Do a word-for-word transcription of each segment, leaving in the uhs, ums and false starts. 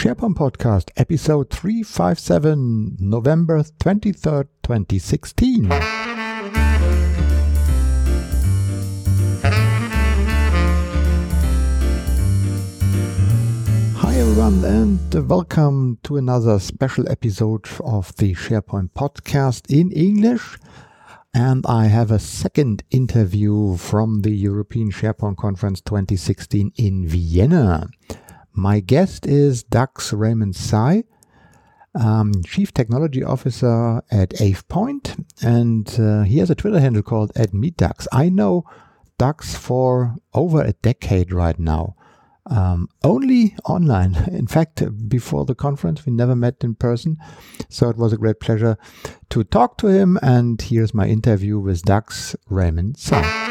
SharePoint Podcast, episode three fifty-seven, November twenty-third, twenty sixteen. Hi everyone, and welcome to another special episode of the SharePoint Podcast in English. And I have a second interview from the European SharePoint Conference twenty sixteen in Vienna. My guest is Dux Raymond-Tsai, um, Chief Technology Officer at AvePoint, and uh, he has a Twitter handle called at MeetDux. I know Dux for over a decade right now, um, only online. In fact, before the conference, we never met in person, so it was a great pleasure to talk to him, and here's my interview with Dux Raymond-Tsai.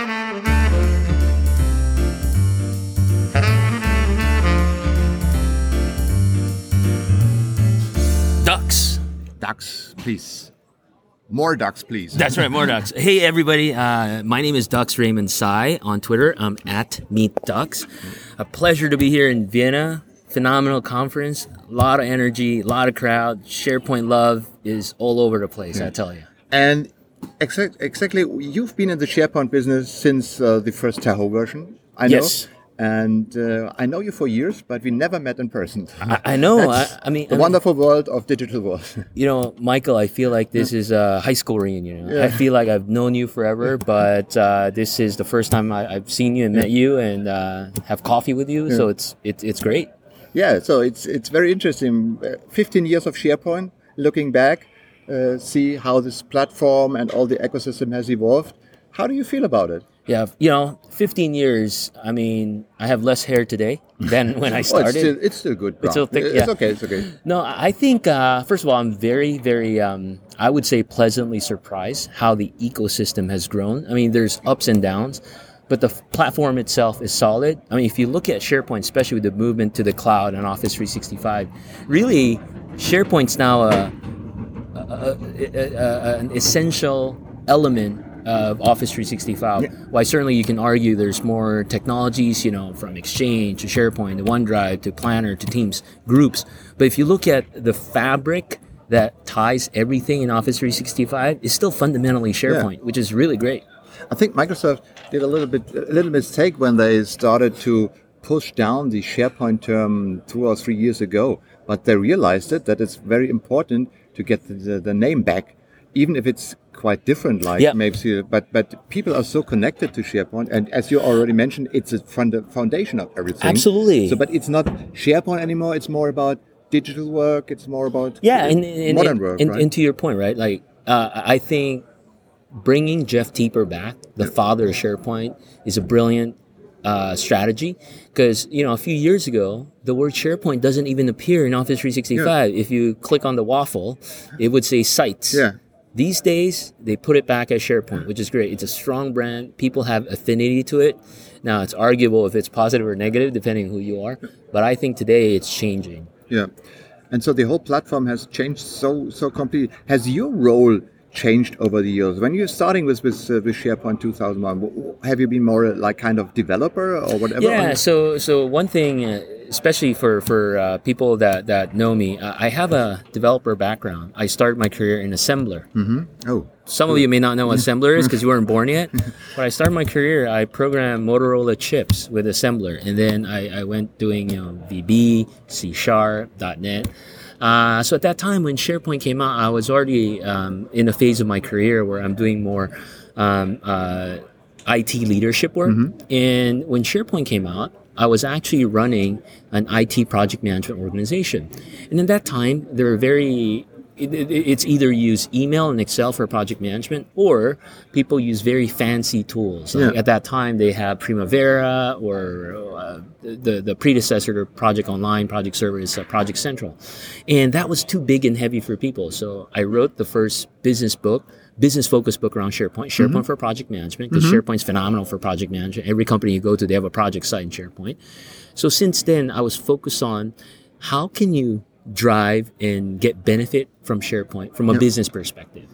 Dux. Dux, please. More Dux, please. That's right, more Dux. Hey, everybody. Uh, my name is Dux Raymond-Tsai on Twitter. I'm at MeetDux. A pleasure to be here in Vienna. Phenomenal conference. A lot of energy, a lot of crowd. SharePoint love is all over the place, yeah. I tell you. And exact, exactly, you've been in the SharePoint business since uh, the first Tahoe version, I know. Yes. And uh, I know you for years, but we never met in person. I, I know. I, I mean, the I wonderful mean, world of digital world. You know, Michael, I feel like this is a high school reunion. You know? Yeah. I feel like I've known you forever, but uh, this is the first time I, I've seen you and met you and uh, have coffee with you. Yeah. So it's it, it's great. Yeah. So it's it's very interesting. Fifteen years of SharePoint. Looking back, uh, see how this platform and all the ecosystem has evolved. How do you feel about it? Yeah, you know, fifteen years, I mean, I have less hair today than when I started. Oh, it's, still, it's still good, bro. It's still thick, It's yeah. okay, it's okay. No, I think, uh, first of all, I'm very, very, um, I would say pleasantly surprised how the ecosystem has grown. I mean, there's ups and downs, but the f- platform itself is solid. I mean, if you look at SharePoint, especially with the movement to the cloud and Office three sixty-five, really, SharePoint's now a, a, a, a, a, an essential element of Office three sixty-five. Yeah. Why certainly you can argue there's more technologies, you know, from Exchange to SharePoint to OneDrive to Planner to Teams, groups. But if you look at the fabric that ties everything in Office three sixty-five, it's still fundamentally SharePoint, yeah. which is really great. I think Microsoft did a little bit a little mistake when they started to push down the SharePoint term two or three years ago. But they realized it that it's very important to get the, the, the name back, even if it's quite different, like yeah. maybe, but but people are so connected to SharePoint, and as you already mentioned, it's a foundation of everything. Absolutely. So, but it's not SharePoint anymore. It's more about digital work. It's more about yeah, and, and, modern and, work. And, right? and to your point, right? Like uh, I think bringing Jeff Teper back, the yeah. father of SharePoint, is a brilliant uh, strategy, because you know a few years ago the word SharePoint doesn't even appear in Office three sixty-five. Yeah. If you click on the waffle, it would say Sites. Yeah. These days, they put it back as SharePoint, which is great. It's a strong brand. People have affinity to it. Now, it's arguable if it's positive or negative, depending on who you are. But I think today it's changing. Yeah. And so the whole platform has changed so so completely. Has your role changed over the years? When you're starting with with, uh, with SharePoint two thousand one, have you been more like kind of developer or whatever? Yeah, so so one thing, uh, especially for, for uh, people that, that know me, uh, I have a developer background. I started my career in Assembler. Mm-hmm. Oh. Some of you may not know what Assembler is because you weren't born yet. But I started my career, I programmed Motorola chips with Assembler. And then I, I went doing you know, V B, C Sharp, .NET. Uh, so at that time when SharePoint came out, I was already um, in a phase of my career where I'm doing more um, uh, I T leadership work. Mm-hmm. And when SharePoint came out, I was actually running an I T project management organization. And at that time, there were very... It, it, it's either use email and Excel for project management, or people use very fancy tools. Like yeah. At that time, they had Primavera, or uh, the the predecessor to Project Online, Project Server is uh, Project Central, and that was too big and heavy for people. So I wrote the first business book, business focused book around SharePoint. SharePoint mm-hmm. for project management, because mm-hmm. SharePoint's phenomenal for project management. Every company you go to, they have a project site in SharePoint. So since then, I was focused on how can you drive and get benefit from SharePoint from a yep. business perspective.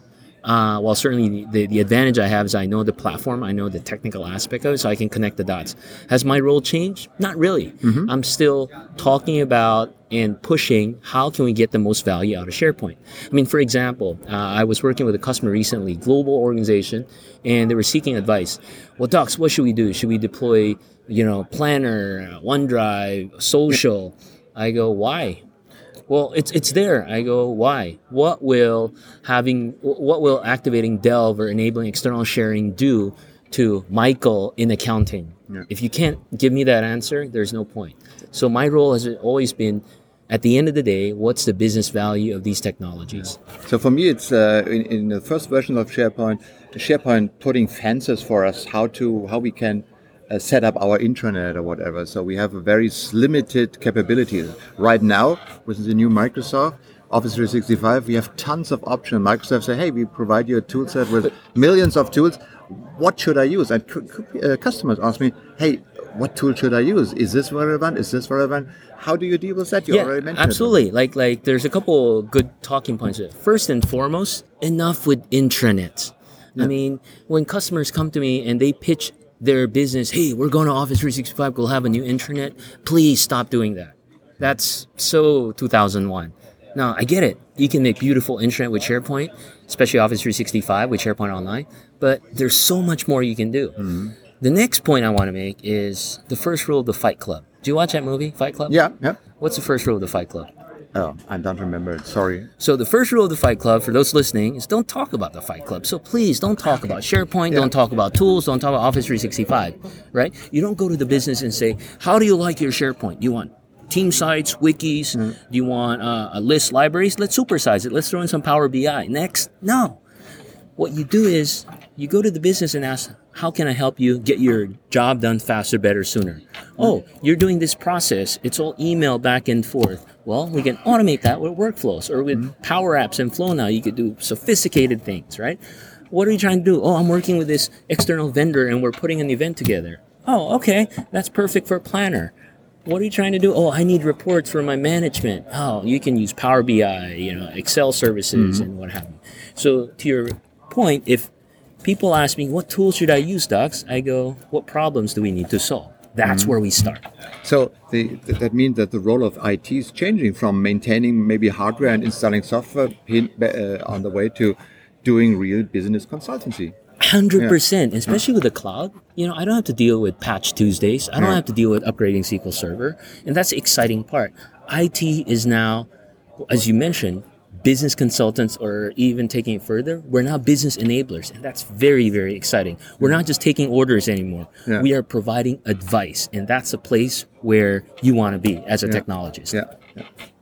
Uh, well, certainly the, the advantage I have is I know the platform, I know the technical aspect of it, so I can connect the dots. Has my role changed? Not really. Mm-hmm. I'm still talking about and pushing how can we get the most value out of SharePoint. I mean, for example, uh, I was working with a customer recently, global organization, and they were seeking advice. Well, docs, what should we do? Should we deploy, you know, Planner, OneDrive, Social? I go, why? Well, it's it's there. I go, why? What will having what will activating Delve or enabling external sharing do to Michael in accounting? Yeah. If you can't give me that answer, there's no point. So my role has always been, at the end of the day, what's the business value of these technologies? So for me, it's uh, in, in the first version of SharePoint, SharePoint putting fences for us how to how we can uh, set up our intranet or whatever. So we have a very limited capabilities right now with the new Microsoft Office three sixty-five. We have tons of options. Microsoft say, "Hey, we provide you a tool set with millions of tools. What should I use?" And uh, customers ask me, "Hey, what tool should I use? Is this relevant? Is this relevant?" How do you deal with that? You yeah, already mentioned absolutely. It. Like, like, there's a couple good talking points. First and foremost, enough with intranets. Yeah. I mean, when customers come to me and they pitch their business, "Hey, we're going to Office three sixty-five. We'll have a new intranet. Please stop doing that." That's so two thousand one. Now, I get it. You can make beautiful intranet with SharePoint, especially Office three sixty-five with SharePoint Online. But there's so much more you can do. Mm-hmm. The next point I want to make is the first rule of the Fight Club. Do you watch that movie, Fight Club? Yeah, yeah. What's the first rule of the Fight Club? Oh, I don't remember it. Sorry. So the first rule of the Fight Club, for those listening, is don't talk about the Fight Club. So please don't talk about SharePoint, yeah. Don't talk about tools, don't talk about Office three sixty-five, right? You don't go to the business and say, how do you like your SharePoint? Do you want team sites, wikis? Mm. Do you want uh, a list, libraries? Let's supersize it. Let's throw in some Power B I. Next? No. What you do is you go to the business and ask, how can I help you get your job done faster, better, sooner? Oh, you're doing this process. It's all email back and forth. Well, we can automate that with workflows or with mm-hmm. Power Apps and Flow now. You could do sophisticated things, right? What are you trying to do? Oh, I'm working with this external vendor and we're putting an event together. Oh, okay. That's perfect for Planner. What are you trying to do? Oh, I need reports for my management. Oh, you can use Power B I, you know, Excel services mm-hmm. and what have you. So to your point, if people ask me, what tools should I use, Docs? I go, what problems do we need to solve? That's mm-hmm. where we start. So the, that means that the role of I T is changing from maintaining maybe hardware and installing software uh, on the way to doing real business consultancy. one hundred percent, yeah. Especially with the cloud. You know, I don't have to deal with Patch Tuesdays. I don't yeah. have to deal with upgrading S Q L Server. And that's the exciting part. I T is now, as you mentioned, business consultants, or even taking it further, we're now business enablers. And that's very, very exciting. We're not just taking orders anymore. Yeah. We are providing advice. And that's a place where you want to be as a yeah. technologist. Yeah. yeah.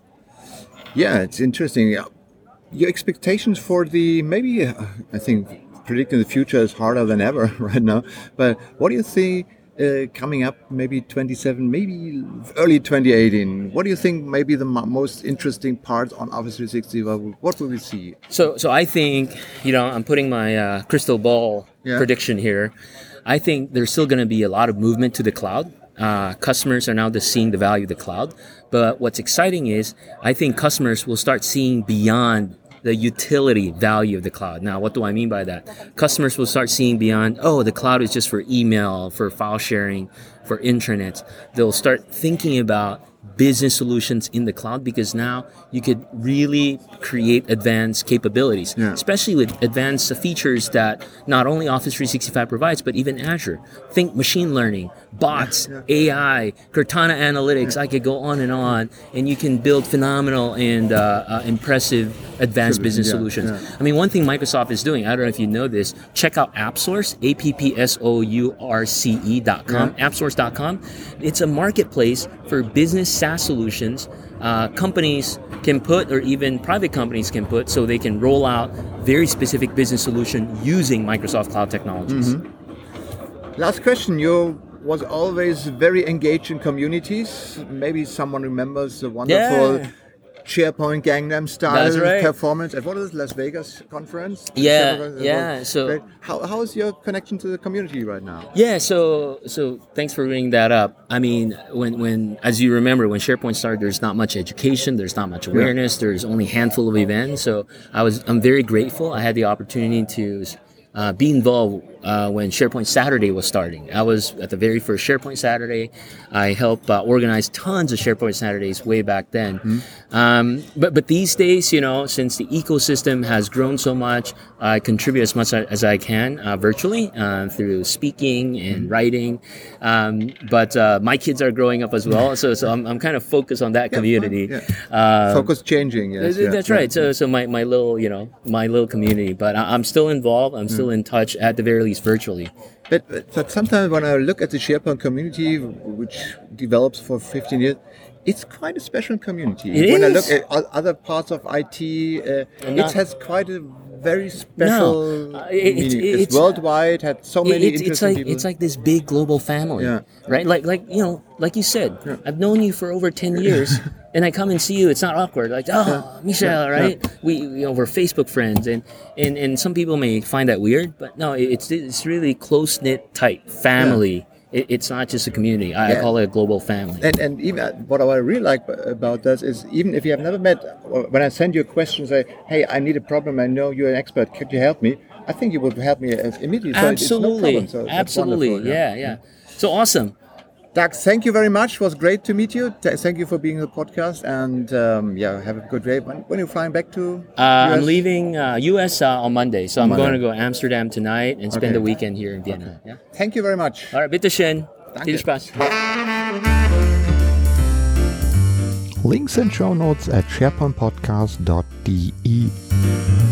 Yeah, it's interesting. Your expectations for the, maybe, uh, I think, predicting the future is harder than ever right now. But what do you think uh, coming up, maybe twenty-seven, maybe early twenty eighteen? What do you think maybe the mo- most interesting parts on Office three sixty-five? What will we see? So, so I think, you know, I'm putting my uh, crystal ball yeah. prediction here. I think there's still going to be a lot of movement to the cloud. Uh, customers are now just seeing the value of the cloud. But what's exciting is I think customers will start seeing beyond the utility value of the cloud. Now, what do I mean by that? Customers will start seeing beyond, oh, the cloud is just for email, for file sharing, for intranets. They'll start thinking about business solutions in the cloud, because now you could really create advanced capabilities, yeah. especially with advanced features that not only Office three sixty-five provides, but even Azure. Think machine learning, bots, yeah, yeah. A I, Cortana Analytics. Yeah. I could go on and on, and you can build phenomenal and uh, uh, impressive advanced business yeah, solutions. Yeah. I mean, one thing Microsoft is doing, I don't know if you know this, check out AppSource, A P P S O U R C E dot com, yeah. appsource dot com. It's a marketplace for business SaaS solutions. Uh, companies can put, or even private companies can put, so they can roll out very specific business solution using Microsoft Cloud technologies. Mm-hmm. Last question. You was always very engaged in communities. Maybe someone remembers the wonderful yeah. SharePoint Gangnam Style That's right. performance at what is it, Las Vegas conference? Yeah, SharePoint- yeah, so- Great. how how is your connection to the community right now? Yeah, so so thanks for bringing that up. I mean, when when as you remember, when SharePoint started, there's not much education, there's not much awareness, there's only a handful of events. So I was I'm very grateful. I had the opportunity to uh, be involved uh, when SharePoint Saturday was starting. I was at the very first SharePoint Saturday. I helped uh, organize tons of SharePoint Saturdays way back then. Mm-hmm. Um, but but these days, you know, since the ecosystem has grown so much, I contribute as much as I can uh, virtually uh, through speaking and mm-hmm. writing. Um, but uh, my kids are growing up as well, so so I'm I'm kind of focused on that Yeah, community. yeah. Uh, Focus changing. Yes, Th- That's yeah, right. So, so my, my little, you know, my little community. But I, I'm still involved. I'm still in touch, at the very least, virtually. But, but, but sometimes when I look at the SharePoint community, which develops for fifteen years, it's quite a special community. It when is. I look at o- other parts of I T, uh, it not- has quite a very special No, uh, it- meaning. it's- It's, it's- worldwide, had so many It- it's, interesting it's like people. it's like this big global family, Yeah. right? Like like you know, like you said, I've known you for over ten years, and I come and see you. It's not awkward, like oh, Michel, right? We you know we're Facebook friends, and, and and some people may find that weird, but no, it's it's really close knit, tight family. It, it's not just a community. I, Yeah. I call it a global family. And, and even uh, what I really like about this is, even if you have never met, or when I send you a question, say, hey, I need a problem, I know you're an expert, could you help me? I think you would help me as immediately. So it's no Absolutely, problem. So that's absolutely, wonderful, yeah, yeah. So awesome. Doug, thank you very much. It was great to meet you. Th- Thank you for being on the podcast. And um, yeah, have a good day. When, when are you flying back to Uh, U S? I'm leaving uh, U S uh, on Monday, so I'm Monday. going to go to Amsterdam tonight and spend Okay. the weekend here in Vienna. Yeah. Thank you very much. Alright, bitteschön. Danke. Viel Spaß. Links and show notes at sharepoint podcast dot d e.